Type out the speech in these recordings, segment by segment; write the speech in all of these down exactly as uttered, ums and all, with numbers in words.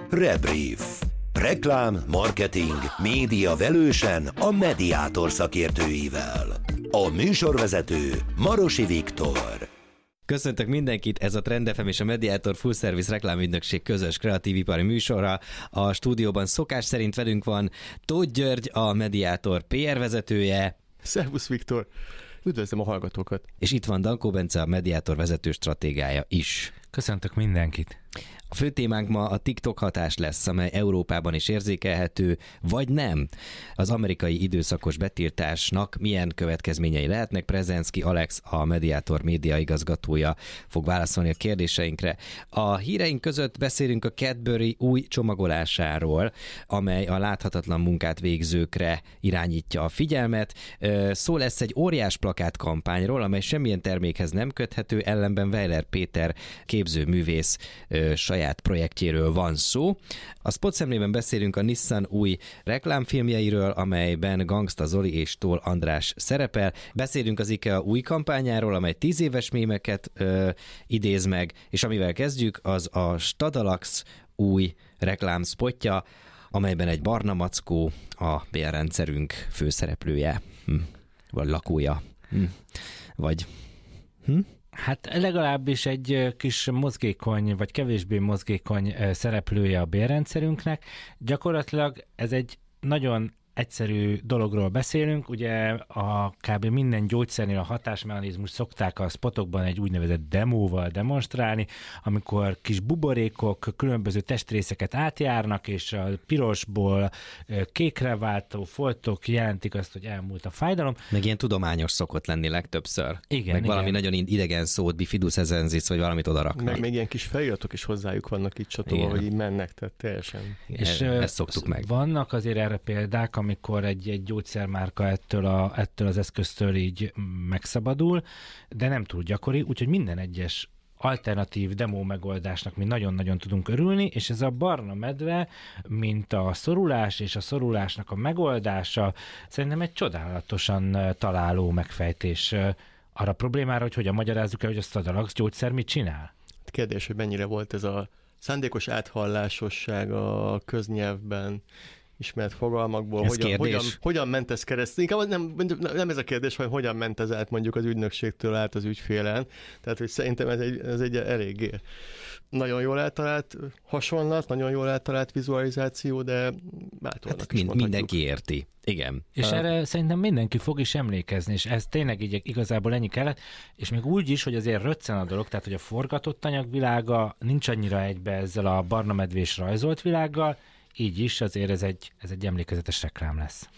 Rebrief. Reklám, marketing, média velősen a Mediátor szakértőivel. A műsorvezető Marosi Viktor. Köszöntök mindenkit, ez a Trend ef em és a Mediátor Full Service reklámügynökség közös kreatív ipari műsora. A stúdióban szokás szerint velünk van Tóth György, a Mediátor pé er vezetője. Szervusz Viktor, üdvözlöm a hallgatókat. És itt van Dankó Bence, a Mediátor vezető stratégája is. Köszöntök mindenkit. A fő témánk ma a TikTok hatás lesz, amely Európában is érzékelhető, vagy nem. Az amerikai időszakos betiltásnak milyen következményei lehetnek? Prezenszky Alex, a Mediátor média igazgatója fog válaszolni a kérdéseinkre. A híreink között beszélünk a Cadbury új csomagolásáról, amely a láthatatlan munkát végzőkre irányítja a figyelmet. Szó lesz egy óriás plakát kampányról, amely semmilyen termékhez nem köthető, ellenben Weiler Péter képzőművész saját saját projektjéről van szó. A Spot szemlében beszélünk a Nissan új reklámfilmjeiről, amelyben Gangsta Zoli és Toll András szerepel. Beszélünk az IKEA új kampányáról, amely tíz éves mémeket ö, idéz meg, és amivel kezdjük, az a Stadalax új reklámspotja, amelyben egy barna mackó a bérrendszerünk főszereplője, hm. vagy lakója, hm. vagy... Hm? Hát legalábbis egy kis mozgékony, vagy kevésbé mozgékony szereplője a bérrendszerünknek. Gyakorlatilag ez egy nagyon egyszerű dologról beszélünk, ugye a kb. Minden gyógyszernél a hatásmechanizmus szokták a spotokban egy úgynevezett demóval demonstrálni, amikor kis buborékok különböző testrészeket átjárnak, és a pirosból kékre váltó foltok jelentik azt, hogy elmúlt a fájdalom. Meg ilyen tudományos szokott lenni legtöbbször. Igen, meg igen. Valami nagyon idegen szót, bifidus ezensis, vagy valamit odaraknak. Meg még ilyen kis feliratok is hozzájuk vannak itt csatolva, hogy így mennek, tehát teljesen. És e, ezt szoktuk meg. Vannak azért erre példák, amikor egy, egy gyógyszermárka ettől, a, ettől az eszköztől így megszabadul, de nem túl gyakori, úgyhogy minden egyes alternatív demo megoldásnak mi nagyon-nagyon tudunk örülni, és ez a barna medve, mint a szorulás és a szorulásnak a megoldása, szerintem egy csodálatosan találó megfejtés arra a problémára, hogy hogyan magyarázzuk el, hogy a Stadalax gyógyszer mit csinál. Kérdés, hogy mennyire volt ez a szándékos áthallásosság a köznyelvben ismert fogalmakból, ez hogyan, hogyan, hogyan ment ez keresztül. Inkább nem, nem ez a kérdés, hogy hogyan ment ez át mondjuk az ügynökségtől át az ügyfélen. Tehát, hogy szerintem ez egy, ez egy eléggé nagyon jól eltalált hasonlat, nagyon jól eltalált vizualizáció, de bátornak hát is mind, mindenki érti. Igen. És erre szerintem mindenki fog is emlékezni, és ez tényleg így igazából ennyi kellett, és még úgy is, hogy azért röccen a dolog, tehát hogy a forgatott anyagvilága nincs annyira egybe ezzel a barna medvés rajzolt világgal, így is azért ez egy, ez egy emlékezetes reklám lesz.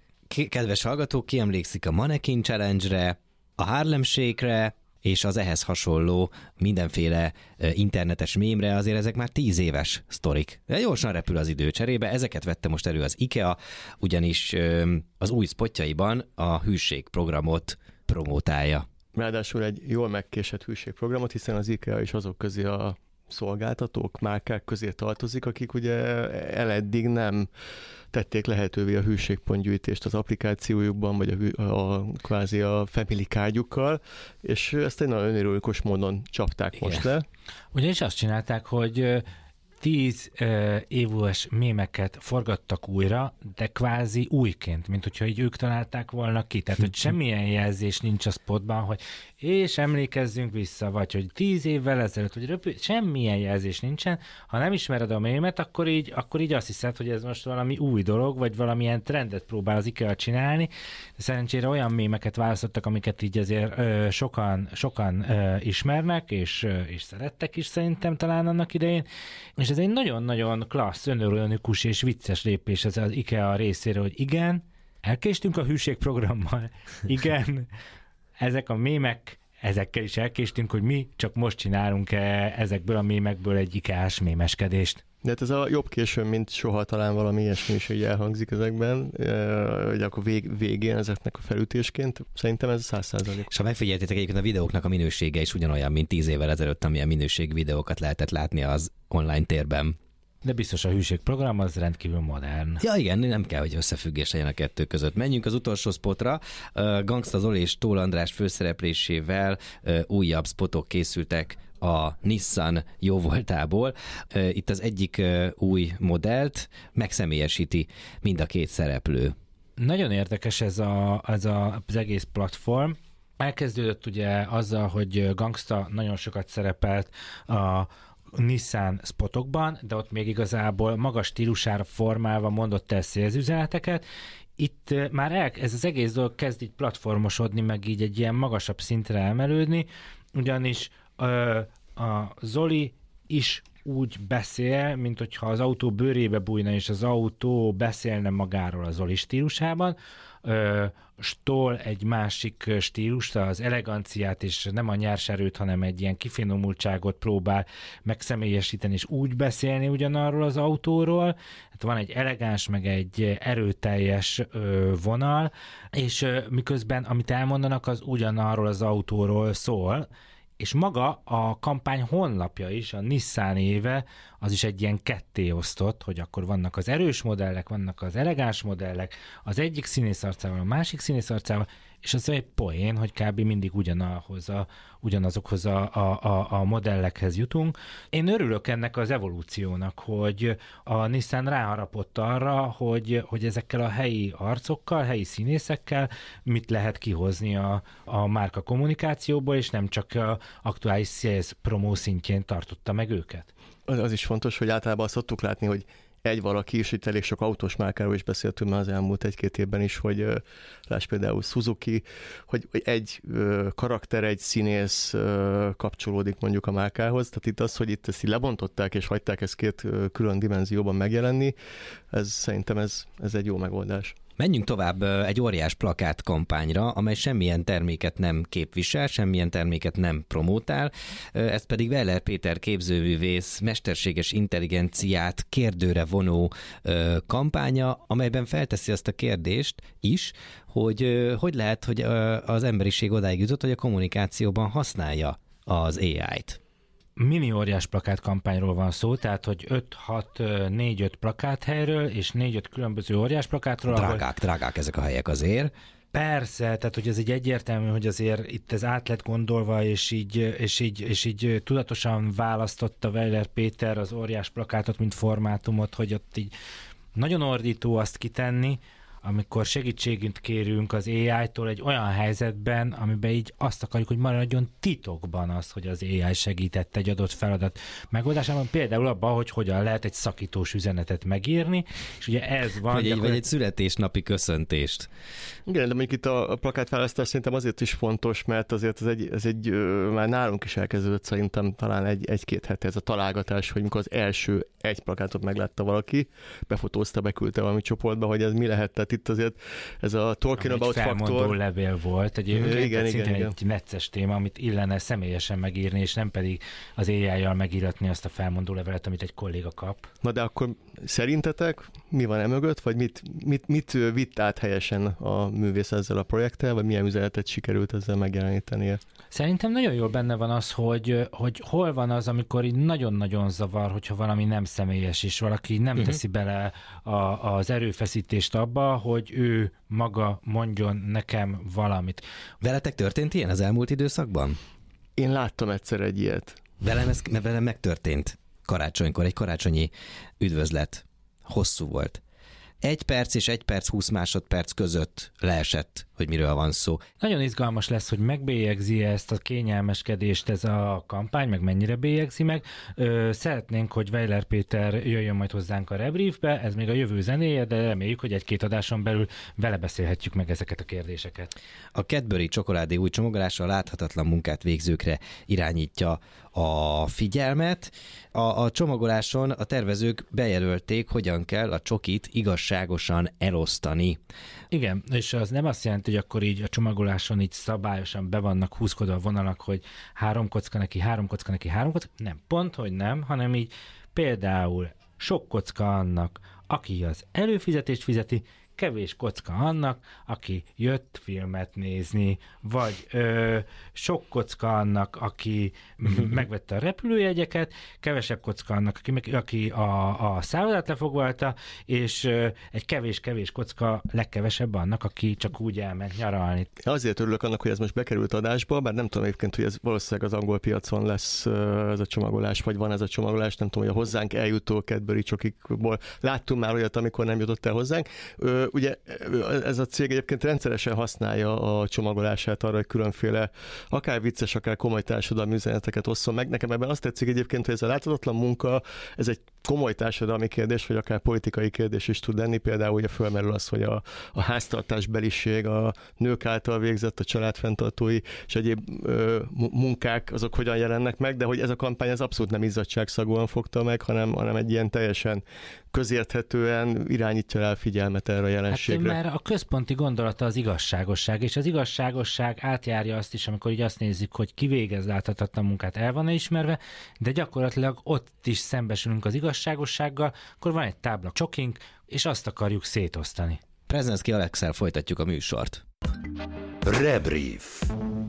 Kedves hallgatók, ki emlékszik a Mannequin Challenge-re, a Harlem Shake-re, és az ehhez hasonló mindenféle internetes mémre, azért ezek már tíz éves sztorik. De gyorsan repül az idő cserébe, ezeket vette most elő az IKEA, ugyanis az új spotjaiban a hűségprogramot promótálja. Ráadásul egy jól megkésett hűségprogramot, hiszen az IKEA is azok közé a szolgáltatók, márkák közé tartozik, akik ugye eleddig nem tették lehetővé a hűségpontgyűjtést az applikációjukban, vagy a, hű, a kvázi a family cardjukkal, és ezt egy nagyon önironikus módon csapták Igen. most le. Ugyanis azt csinálták, hogy tíz uh, évújas mémeket forgattak újra, de kvázi újként, mint hogyha így ők találták volna ki. Tehát, hogy semmilyen jelzés nincs a spotban, hogy és emlékezzünk vissza, vagy hogy tíz évvel ezelőtt, vagy röpül, semmilyen jelzés nincsen. Ha nem ismered a mémet, akkor így, akkor így azt hiszed, hogy ez most valami új dolog, vagy valamilyen trendet próbál az IKEA csinálni. De szerencsére olyan mémeket választottak, amiket így azért ö, sokan, sokan ö, ismernek, és, ö, és szerettek is szerintem talán annak idején. És ez egy nagyon-nagyon klassz, önironikus és vicces lépés ez az IKEA részéről, hogy igen, elkéstünk a hűségprogrammal, igen, ezek a mémek, ezekkel is elkéstünk, hogy mi csak most csinálunk ezekből a mémekből egy IKEA-s mémeskedést. De hát ez a jobb későn, mint soha, talán valami ilyesmi is így elhangzik ezekben, hogy akkor vég, végén ezeknek a felütésként, szerintem ez száz százalék. És ha megfigyeltétek, egyébként a videóknak a minősége is ugyanolyan, mint tíz évvel ezelőtt, amilyen minőségű videókat lehetett látni az online térben. De biztos a hűségprogram az rendkívül modern. Ja igen, nem kell, hogy összefüggés legyen a kettő között. Menjünk az utolsó spotra. Gangsta Zoli és Toll András főszereplésével újabb spotok készültek a Nissan jóvoltából. Itt az egyik új modellt megszemélyesíti mind a két szereplő. Nagyon érdekes ez, a, ez a, az egész platform. Elkezdődött ugye azzal, hogy Gangsta nagyon sokat szerepelt a Nissan spotokban, de ott még igazából magas stílusára formálva mondott el szélzüzeneteket. Itt már el, ez az egész dolog kezd így platformosodni, meg így egy ilyen magasabb szintre emelődni, ugyanis ö, a Zoli is úgy beszél, mint hogyha az autó bőrébe bújna, és az autó beszélne magáról a Zoli stílusában. Ö, Stoll egy másik stílust, az eleganciát, és nem a nyers erőt, hanem egy ilyen kifinomultságot próbál megszemélyesíteni, és úgy beszélni ugyanarról az autóról. Hát van egy elegáns, meg egy erőteljes ö, vonal, és ö, miközben amit elmondanak, az ugyanarról az autóról szól, és maga a kampány honlapja is, a Nissan éve, az is egy ilyen ketté osztott, hogy akkor vannak az erős modellek, vannak az elegáns modellek, az egyik színész arcával, a másik színész arcával, és az egy poén, hogy kb. Mindig ugyanahoz a, ugyanazokhoz a, a, a, a modellekhez jutunk. Én örülök ennek az evolúciónak, hogy a Nissan ráharapott arra, hogy, hogy ezekkel a helyi arcokkal, helyi színészekkel mit lehet kihozni a, a márka kommunikációból, és nem csak a aktuális sales promó szintjén tartotta meg őket. Az, az is fontos, hogy általában azt szoktuk látni, hogy egy valaki, és itt elég sok autós márkáról is beszéltünk már az elmúlt egy-két évben is, hogy láss például Suzuki, hogy egy karakter, egy színész kapcsolódik mondjuk a márkához, tehát itt az, hogy itt ezt így lebontották, és hagyták ezt két külön dimenzióban megjelenni, ez szerintem ez, ez egy jó megoldás. Menjünk tovább egy óriás plakát kampányra, amely semmilyen terméket nem képvisel, semmilyen terméket nem promótál, ez pedig Weller Péter képzőművész mesterséges intelligenciát kérdőre vonó kampánya, amelyben felteszi azt a kérdést is, hogy hogy lehet, hogy az emberiség odáig jutott, hogy a kommunikációban használja az á í-t. Mini óriás plakát kampányról van szó, tehát hogy öt hat négy öt plakáthelyről és négy öt különböző óriás plakátról. Drágák, ahol... drágák ezek a helyek azért. Persze, tehát hogy ez egy egyértelmű, hogy azért itt ez át lett gondolva, és így, és így, és így tudatosan választotta Weller Péter az óriás plakátot, mint formátumot, hogy ott így nagyon ordító azt kitenni, amikor segítségünk kérünk az á í-tól egy olyan helyzetben, amiben így azt akarjuk, hogy maradjon titokban az, hogy az á í segített egy adott feladat megoldásában, például abban, hogy hogyan lehet egy szakítós üzenetet megírni, és ugye ez van. Vagy egy, gyakorlatilag... vagy egy születésnapi köszöntést. Igen, de mondjuk itt a plakátválasztás szerintem azért is fontos, mert azért ez egy, ez egy már nálunk is elkezdődött szerintem talán egy, egy-két hete ez a találgatás, hogy mikor az első egy plakátot meglátta valaki, befotózta, beküldte valami csoportba, hogy ez mi lehet. Tehát itt azért ez a talking about faktor. Egy felmondó levél volt, egy, igen, igen, igen, igen. egy necces téma, amit illene személyesen megírni, és nem pedig az á í-jal megíratni azt a felmondó levelet, amit egy kolléga kap. Na de akkor szerintetek mi van emögött, vagy mit, mit, mit vitt át helyesen a művész ezzel a projekttel, vagy milyen üzenetet sikerült ezzel megjelenítenie? Szerintem nagyon jól benne van az, hogy, hogy hol van az, amikor így nagyon-nagyon zavar, hogyha valami nem személyes, és valaki nem uh-huh. teszi bele a, az erőfeszítést abba, hogy ő maga mondjon nekem valamit. Veletek történt ilyen az elmúlt időszakban? Én láttam egyszer egy ilyet. Velem, ez, velem megtörtént karácsonykor, egy karácsonyi üdvözlet. Hosszú volt. Egy perc és egy perc, húsz másodperc között leesett, hogy miről van szó. Nagyon izgalmas lesz, hogy megbélyegzi ezt a kényelmeskedést ez a kampány, meg mennyire bélyegzi meg. Ö, szeretnénk, hogy Weller Péter jöjjön majd hozzánk a Rebriefbe, ez még a jövő zenéje, de reméljük, hogy egy-két adáson belül vele beszélhetjük meg ezeket a kérdéseket. A Cadbury csokoládé új csomagolása a láthatatlan munkát végzőkre irányítja a figyelmet. A, a csomagoláson a tervezők bejelölték, hogyan kell a csokit igazságosan elosztani. Igen, és az nem azt jelenti, hogy akkor így a csomagoláson így szabályosan be vannak húzkodva a vonalak, hogy három kocka neki, három kocka neki, három kocka. Nem, pont, hogy nem, hanem így például sok kocka annak, aki az előfizetést fizeti, kevés kocka annak, aki jött filmet nézni, vagy ö, sok kocka annak, aki megvette a repülőjegyeket, kevesebb kocka annak, aki, meg, aki a, a szállodát lefoglalta, és ö, egy kevés-kevés kocka legkevesebb annak, aki csak úgy elment nyaralni. Azért örülök annak, hogy ez most bekerült adásba, bár nem tudom egyébként, hogy ez valószínűleg az angol piacon lesz ez a csomagolás, vagy van ez a csomagolás, nem tudom, hogy a hozzánk eljutó Cadbury csokikból láttunk már olyat, amikor nem jutott el hozzánk. Ugye ez a cég egyébként rendszeresen használja a csomagolását arra, hogy különféle akár vicces, akár komoly társadalmi üzeneteket osszon meg. Nekem ebben azt tetszik egyébként, hogy ez a láthatatlan munka, ez egy komoly társadalmi kérdés, vagy akár politikai kérdés is tud lenni. Például ugye fölmerül az, hogy a, a háztartásbeliség, a nők által végzett, a családfenntartói és egyéb ö, munkák, azok hogyan jelennek meg, de hogy ez a kampány ez abszolút nem izzadságszagúan fogta meg, hanem, hanem egy ilyen teljesen közérthetően irányítja el figyelmet erre a jelenségre. Hát, mert a központi gondolata az igazságosság, és az igazságosság átjárja azt is, amikor így azt nézzük, hogy ki végez láthatatlan munkát, el van ismerve, de gyakorlatilag ott is szembesülünk az igazságossággal, akkor van egy tábla csokink, és azt akarjuk szétosztani. Prezenszky Alexszel folytatjuk a műsort. Rebrief.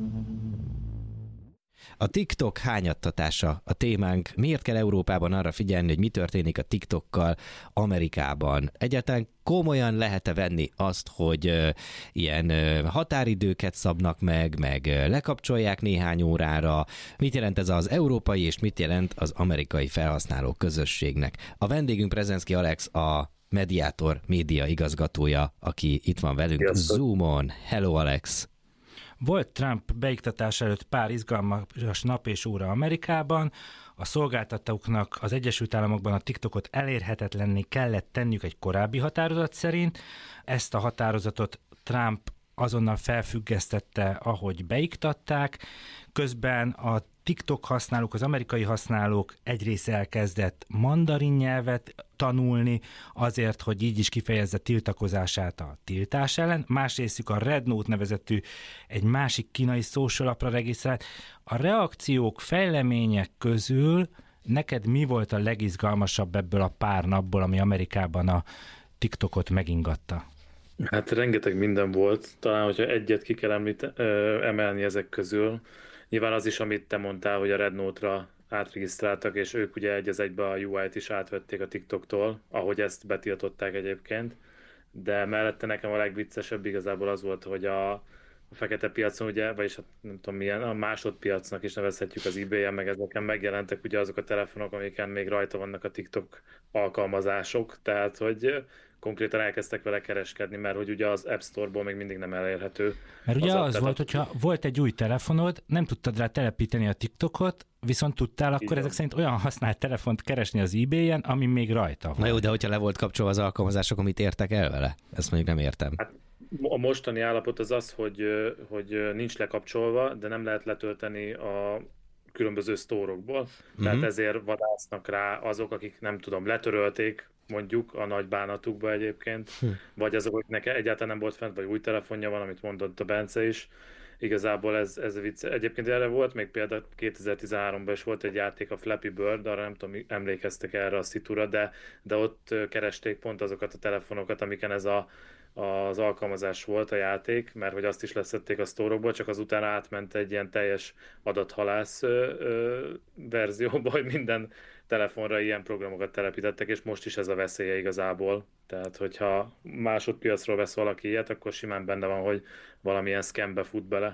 A TikTok hányattatása a témánk. Miért kell Európában arra figyelni, hogy mi történik a TikTokkal Amerikában? Egyáltalán komolyan lehet-e venni azt, hogy uh, ilyen uh, határidőket szabnak meg, meg uh, lekapcsolják néhány órára? Mit jelent ez az európai, és mit jelent az amerikai felhasználó közösségnek? A vendégünk Prezenszky Alex, a Mediator média igazgatója, aki itt van velünk Sziasztok. Zoomon. Hello, Alex! Volt Trump beiktatás előtt pár izgalmas nap és óra Amerikában, a szolgáltatóknak az Egyesült Államokban a TikTokot elérhetetlenné kellett tenniük egy korábbi határozat szerint. Ezt a határozatot Trump azonnal felfüggesztette, ahogy beiktatták. Közben a TikTok használók, az amerikai használók egy része elkezdett mandarin nyelvet tanulni, azért, hogy így is kifejezze tiltakozását a tiltás ellen. Másrészük a Red Note nevezetű egy másik kínai social appra regisztrált. A reakciók, fejlemények közül neked mi volt a legizgalmasabb ebből a pár napból, ami Amerikában a TikTokot megingatta? Hát rengeteg minden volt. Talán, hogyha egyet ki kell említ, ö, emelni ezek közül. Nyilván az is, amit te mondtál, hogy a Red Note-ra átregisztráltak, és ők ugye egy az egybe a u í-t is átvették a TikToktól, ahogy ezt betiltották egyébként. De mellette nekem a legviccesebb igazából az volt, hogy a, a fekete piacon, ugye, vagyis a, nem tudom milyen, a másodpiacnak is nevezhetjük az eBay-en, meg ezeken megjelentek ugye azok a telefonok, amiken még rajta vannak a TikTok alkalmazások, tehát hogy konkrétan elkezdtek vele kereskedni, mert hogy ugye az App Store-ból még mindig nem elérhető. Mert ugye az, az az volt, hogyha volt egy új telefonod, nem tudtad rá telepíteni a TikTokot, viszont tudtál akkor ezek szerint olyan használt telefont keresni az eBay-en, ami még rajta volt. Na jó, de hogyha le volt kapcsolva az alkalmazások, amit értek el vele? Ezt mondjuk nem értem. Hát a mostani állapot az az, hogy, hogy nincs lekapcsolva, de nem lehet letölteni a különböző sztórokból. Mm-hmm. Tehát ezért vadásznak rá azok, akik nem tudom, letörölték mondjuk a nagy bánatukba egyébként, hm. vagy azok, akiknek egyáltalán nem volt fent, vagy új telefonja van, amit mondott a Bence is. Igazából ez, ez vicc. Egyébként erre volt még például kétezer-tizenháromban is volt egy játék, a Flappy Bird, arra nem tudom, emlékeztek erre a szitura, de, de ott keresték pont azokat a telefonokat, amiken ez a az alkalmazás volt, a játék, mert hogy azt is leszették a sztórokból, csak azután átment egy ilyen teljes adathalász ö, ö, verzióba, hogy minden telefonra ilyen programokat telepítettek, és most is ez a veszélye igazából. Tehát, hogyha másodpiacról vesz valaki ilyet, akkor simán benne van, hogy valamilyen scambe fut bele.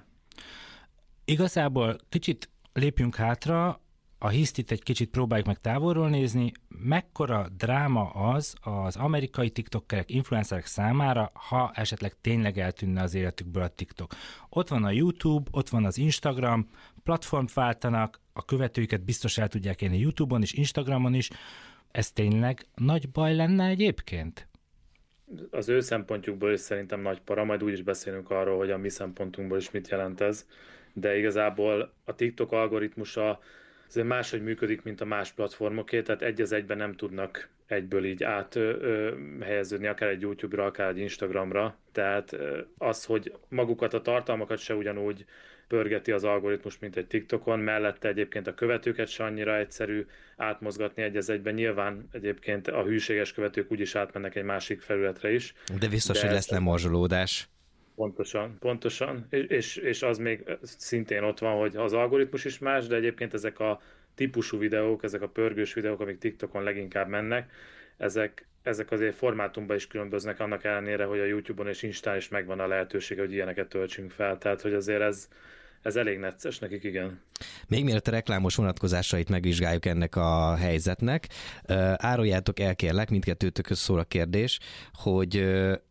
Igazából kicsit lépjünk hátra, a hisztit egy kicsit próbáljuk meg távolról nézni, mekkora dráma az az amerikai tiktokkerek, influencerek számára, ha esetleg tényleg eltűnne az életükből a TikTok. Ott van a YouTube, ott van az Instagram, platformt váltanak, a követőiket biztos el tudják érni YouTube-on is, Instagramon is. Ez tényleg nagy baj lenne egyébként? Az ő szempontjukból is szerintem nagy para, majd úgy is beszélünk arról, hogy a mi szempontunkból is mit jelent ez, de igazából a TikTok algoritmusa azért máshogy működik, mint a más platformoké, tehát egy az egyben nem tudnak egyből így áthelyeződni, akár egy YouTube-ra, akár egy Instagramra. Tehát az, hogy magukat a tartalmakat se ugyanúgy pörgeti az algoritmus, mint egy TikTokon, mellette egyébként a követőket se annyira egyszerű átmozgatni egy az egyben. Nyilván egyébként a hűséges követők úgyis átmennek egy másik felületre is. De biztos, de hogy lesz lemorzsolódás. Pontosan, pontosan. És, és az még szintén ott van, hogy az algoritmus is más, de egyébként ezek a típusú videók, ezek a pörgős videók, amik TikTokon leginkább mennek, ezek, ezek azért formátumban is különböznek annak ellenére, hogy a YouTube-on és Instán is megvan a lehetőség, hogy ilyeneket töltsünk fel. Tehát, hogy azért ez, ez elég necces nekik, igen. Még mielőtt a reklámos vonatkozásait megvizsgáljuk ennek a helyzetnek, áruljátok el, kérlek, mindkettőtökhöz szól a kérdés, hogy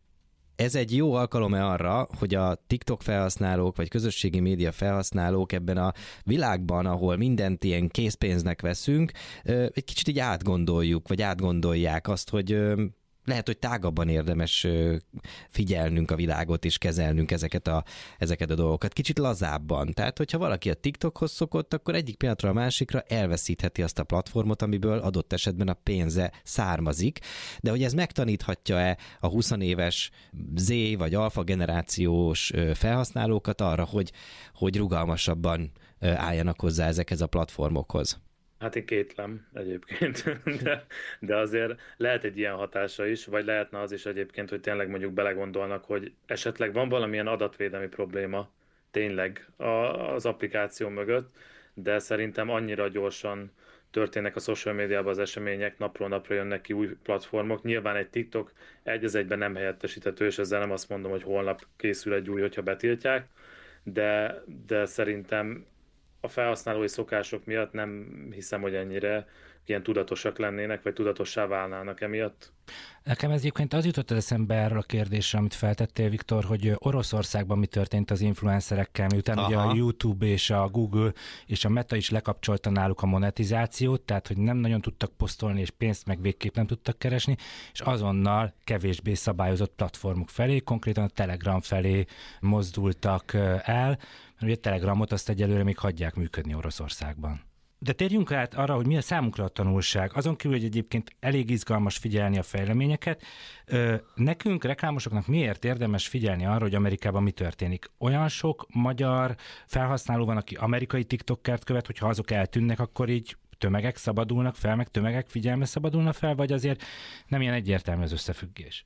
ez egy jó alkalom-e arra, hogy a TikTok felhasználók, vagy közösségi média felhasználók ebben a világban, ahol mindent ilyen készpénznek veszünk, egy kicsit így átgondoljuk, vagy átgondolják azt, hogy lehet, hogy tágabban érdemes figyelnünk a világot és kezelnünk ezeket a, ezeket a dolgokat. Kicsit lazábban. Tehát, hogyha valaki a TikTokhoz szokott, akkor egyik pillanatra a másikra elveszítheti azt a platformot, amiből adott esetben a pénze származik. De hogy ez megtaníthatja-e a húsz éves Z vagy alfa generációs felhasználókat arra, hogy, hogy rugalmasabban álljanak hozzá ezekhez a platformokhoz? Hát én kétlem egyébként, de, de azért lehet egy ilyen hatása is, vagy lehetne az is egyébként, hogy tényleg mondjuk belegondolnak, hogy esetleg van valamilyen adatvédelmi probléma tényleg az applikáció mögött, de szerintem annyira gyorsan történnek a social médiában az események, napról napra jönnek ki új platformok. Nyilván egy TikTok egy az egyben nem helyettesíthető, és ezzel nem azt mondom, hogy holnap készül egy új, hogyha betiltják, de, de szerintem a felhasználói szokások miatt nem hiszem, hogy ennyire ilyen tudatosak lennének, vagy tudatossá válnának emiatt. Nekem ez egyébként az jutott az eszembe erről a kérdésre, amit feltettél, Viktor, hogy Oroszországban mi történt az influencerekkel, miután Aha. ugye a YouTube és a Google és a Meta is lekapcsolta náluk a monetizációt, tehát hogy nem nagyon tudtak posztolni, és pénzt meg végképp nem tudtak keresni, és azonnal kevésbé szabályozott platformok felé, konkrétan a Telegram felé mozdultak el, mert ugye a Telegramot azt egyelőre még hagyják működni Oroszországban. De térjünk át arra, hogy mi a számunkra a tanulság. Azon kívül, hogy egyébként elég izgalmas figyelni a fejleményeket, nekünk, reklámosoknak miért érdemes figyelni arra, hogy Amerikában mi történik? Olyan sok magyar felhasználó van, aki amerikai TikTokert követ, hogyha azok eltűnnek, akkor így tömegek szabadulnak fel, meg tömegek figyelme szabadulna fel, vagy azért nem ilyen egyértelmű az összefüggés?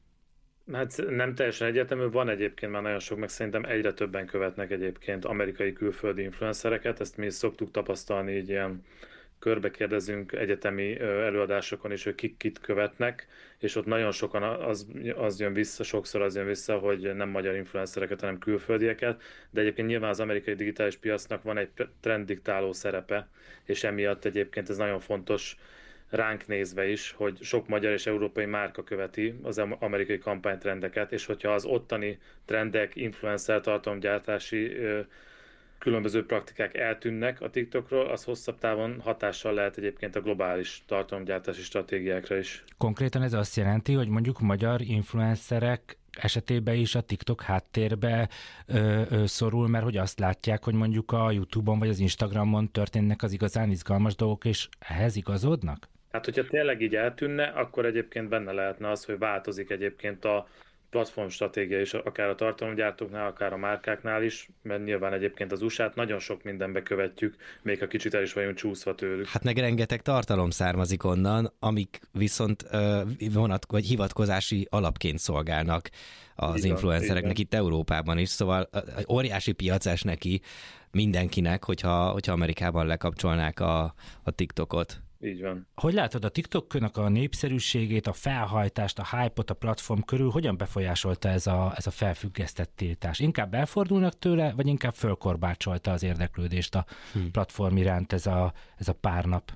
Hát nem teljesen egyértelmű, van egyébként már nagyon sok, meg szerintem egyre többen követnek egyébként amerikai külföldi influencereket, ezt mi is szoktuk tapasztalni, így ilyen körbe kérdezünk egyetemi előadásokon is, hogy kik kit követnek, és ott nagyon sokan az, az jön vissza, sokszor az jön vissza, hogy nem magyar influencereket, hanem külföldieket, de egyébként nyilván az amerikai digitális piacnak van egy trenddiktáló szerepe, és emiatt egyébként ez nagyon fontos ránk nézve is, hogy sok magyar és európai márka követi az amerikai kampánytrendeket, és hogyha az ottani trendek, influencer tartalomgyártási különböző praktikák eltűnnek a TikTokról, az hosszabb távon hatással lehet egyébként a globális tartalomgyártási stratégiákra is. Konkrétan ez azt jelenti, hogy mondjuk magyar influencerek esetében is a TikTok háttérbe ö, ö, szorul, mert hogy azt látják, hogy mondjuk a YouTube-on vagy az Instagramon történnek az igazán izgalmas dolgok, és ehhez igazodnak? Hát, hogyha tényleg így eltűnne, akkor egyébként benne lehetne az, hogy változik egyébként a platform stratégia is, akár a tartalomgyártóknál, akár a márkáknál is, mert nyilván egyébként az u es á-t nagyon sok mindenbe követjük, még ha kicsit el is vagyunk csúszva tőlük. Hát meg rengeteg tartalom származik onnan, amik viszont uh, vonat, vagy hivatkozási alapként szolgálnak az igen, influencereknek igen. Itt Európában is, szóval uh, óriási piacás neki mindenkinek, hogyha, hogyha Amerikában lekapcsolnák a, a TikTokot. Így van. Hogy látod a TikToknak a népszerűségét, a felhajtást, a hype-ot a platform körül, hogyan befolyásolta ez a, ez a felfüggesztett tiltás? Inkább elfordulnak tőle, vagy inkább fölkorbácsolta az érdeklődést a hmm. platform iránt ez a, ez a pár nap?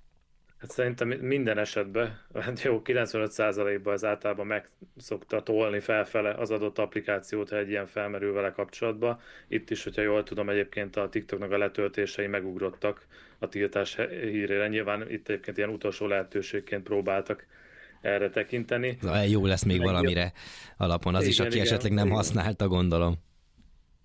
Hát szerintem minden esetben, hát jó, kilencvenöt százalékban az általában meg szokta tolni felfele az adott applikációt, ha egy ilyen felmerül vele kapcsolatban. Itt is, hogyha jól tudom, egyébként a TikToknak a letöltései megugrottak a tiltás hírére. Nyilván itt egyébként ilyen utolsó lehetőségként próbáltak erre tekinteni. Na, jó lesz még valamire alapon az igen, is, aki igen, esetleg nem igen. használta, gondolom.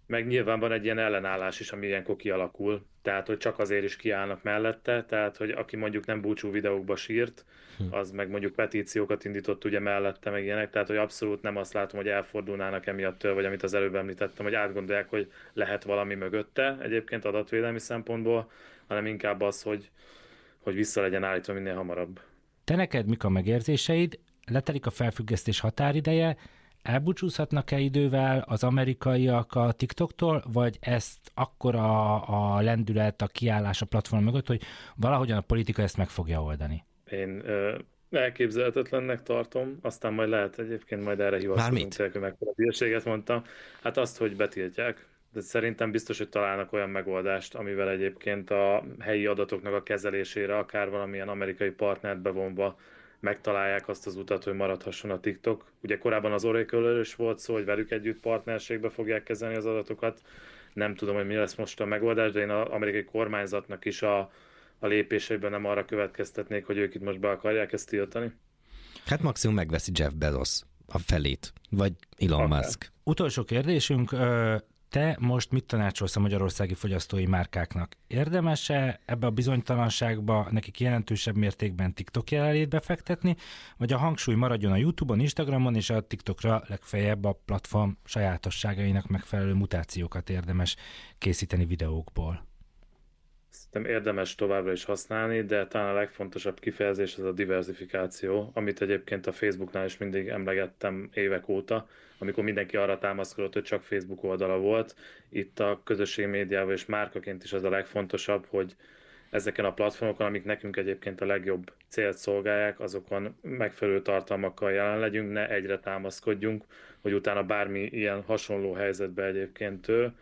meg nyilván van egy ilyen ellenállás is, ami ilyenkor kialakul, tehát hogy csak azért is kiállnak mellette, tehát hogy aki mondjuk nem búcsú videókba sírt, az meg mondjuk petíciókat indított ugye mellette, meg ilyenek, tehát hogy abszolút nem azt látom, hogy elfordulnának emiatt, vagy amit az előbb említettem, hogy átgondolják, hogy lehet valami mögötte egyébként adatvédelmi szempontból, hanem inkább az, hogy, hogy vissza legyen állítva minél hamarabb. Te neked mik a megérzéseid? Letelik a felfüggesztés határideje, elbúcsúzhatnak-e idővel az amerikaiak a TikToktól, vagy ezt akkora a lendület, a kiállás a platform mögött, hogy valahogyan a politika ezt meg fogja oldani? Én ö, elképzelhetetlennek tartom, aztán majd lehet egyébként majd erre hivatkozunk, hogy mekkora hülyeséget mondtam. Hát azt, hogy betiltják. De szerintem biztos, hogy találnak olyan megoldást, amivel egyébként a helyi adatoknak a kezelésére, akár valamilyen amerikai partnert bevonva megtalálják azt az utat, hogy maradhasson a TikTok. Ugye korábban az Oracle-ről is volt szó, hogy velük együtt partnerségbe fogják kezelni az adatokat. Nem tudom, hogy mi lesz most a megoldás, de én az amerikai kormányzatnak is a, a lépéseiben nem arra következtetnék, hogy ők itt most be akarják ezt tiltani. Hát maximum megveszi Jeff Bezos a felét, vagy Elon Akár. Musk. Utolsó kérdésünk, te most mit tanácsolsz a magyarországi fogyasztói márkáknak? Érdemes-e ebbe a bizonytalanságba nekik jelentősebb mértékben TikTok jelenlétbe fektetni, vagy a hangsúly maradjon a YouTube-on, Instagramon, és a TikTokra legfeljebb a platform sajátosságainak megfelelő mutációkat érdemes készíteni videókból? Szerintem érdemes továbbra is használni, de talán a legfontosabb kifejezés az a diversifikáció, amit egyébként a Facebooknál is mindig emlegettem évek óta, amikor mindenki arra támaszkodott, hogy csak Facebook oldala volt. Itt a közösségi médiával és márkaként is az a legfontosabb, hogy ezeken a platformokon, amik nekünk egyébként a legjobb célt szolgálják, azokon megfelelő tartalmakkal jelen legyünk, ne egyre támaszkodjunk, hogy utána bármi ilyen hasonló helyzetbe egyébként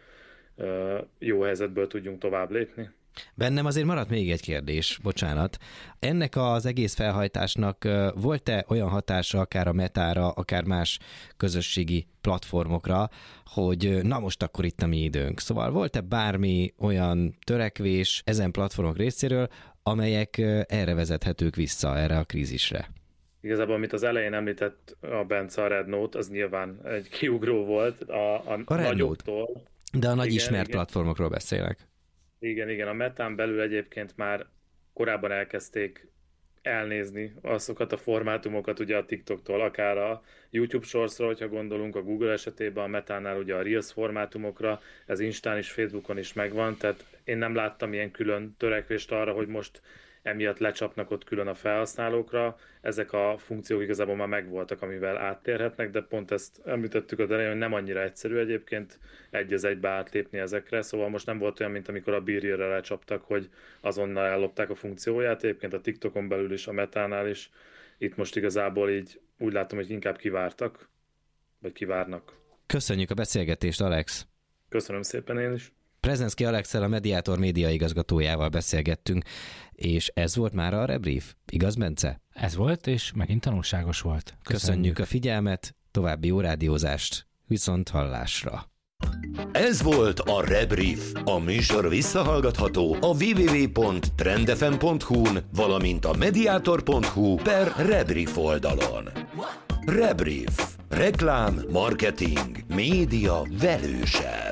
jó helyzetből tudjunk tovább lépni. Bennem azért maradt még egy kérdés, bocsánat. Ennek az egész felhajtásnak volt-e olyan hatása akár a Metára, akár más közösségi platformokra, hogy na most akkor itt a mi időnk. Szóval volt-e bármi olyan törekvés ezen platformok részéről, amelyek erre vezethetők vissza, erre a krízisre? Igazából, amit az elején említett a Bence, a Red Note, az nyilván egy kiugró volt a, a, a nagyoktól. De a nagy igen, ismert igen. platformokról beszélek. Igen, igen, a Metán belül egyébként már korábban elkezdték elnézni azokat a formátumokat ugye a TikToktól, akár a YouTube Shortsra, hogyha gondolunk, a Google esetében, a Metánál ugye a Reels formátumokra, ez Instán is, Facebookon is megvan, tehát én nem láttam ilyen külön törekvést arra, hogy most emiatt lecsapnak ott külön a felhasználókra. Ezek a funkciók igazából már megvoltak, amivel áttérhetnek, de pont ezt említettük az elején, hogy nem annyira egyszerű egyébként egy az egybe átlépni ezekre, szóval most nem volt olyan, mint amikor a Be-Real-re lecsaptak, hogy azonnal ellopták a funkcióját, egyébként a TikTokon belül is, a Metánál is. Itt most igazából így úgy látom, hogy inkább kivártak, vagy kivárnak. Köszönjük a beszélgetést, Alex! Köszönöm szépen én is! Prezenszky Alexszel, a Mediator média igazgatójával beszélgettünk, és ez volt már a Rebrief. Igaz, Bence? Ez volt, és megint tanulságos volt. Köszönjük, Köszönjük a figyelmet, további jó rádiózást, viszont hallásra. Ez volt a Rebrief. A műsor visszahallgatható a double-u double-u double-u pont trendfm pont hu-n, valamint a mediator pont hu per Rebrief oldalon. Rebrief. Reklám, marketing, média velőse.